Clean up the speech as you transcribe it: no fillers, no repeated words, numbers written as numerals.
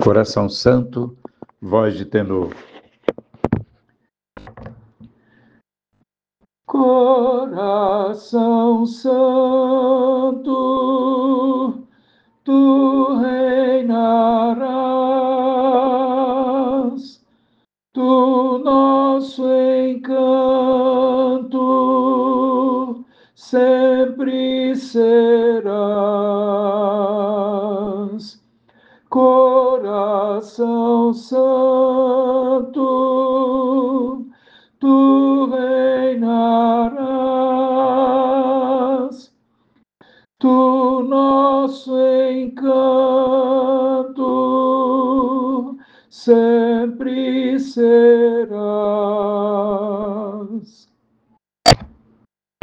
Coração Santo, voz de tenor. Coração Santo, tu reinarás, tu nosso encanto sempre serás. Coração Santo, tu reinarás, tu nosso encanto, sempre serás.